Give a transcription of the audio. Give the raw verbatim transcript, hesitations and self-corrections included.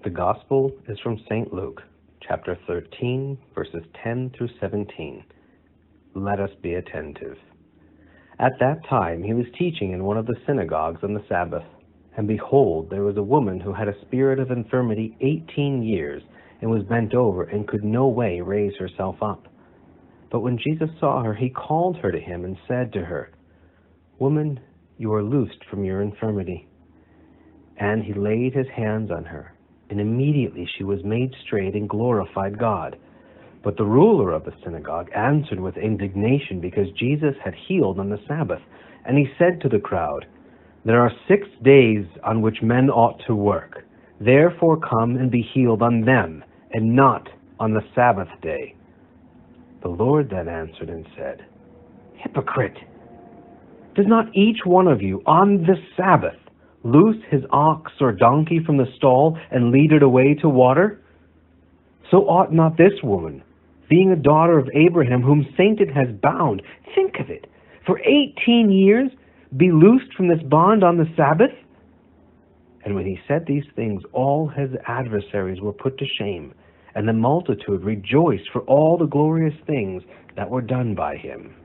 The Gospel is from Saint Luke, chapter thirteen, verses ten through seventeen. Let us be attentive. At that time he was teaching in one of the synagogues on the Sabbath. And behold, there was a woman who had a spirit of infirmity eighteen years, and was bent over, and could no way raise herself up. But when Jesus saw her, he called her to him, and said to her, Woman, you are loosed from your infirmity. And he laid his hands on her, and immediately she was made straight and glorified God. But the ruler of the synagogue answered with indignation, because Jesus had healed on the Sabbath. And he said to the crowd, There are six days on which men ought to work. Therefore come and be healed on them, and not on the Sabbath day. The Lord then answered and said, Hypocrite! Does not each one of you on the Sabbath loose his ox or donkey from the stall and lead it away to water? So ought not this woman, being a daughter of Abraham, whom Satan has bound, think of it, for eighteen years, be loosed from this bond on the Sabbath? And when he said these things, all his adversaries were put to shame, and the multitude rejoiced for all the glorious things that were done by him.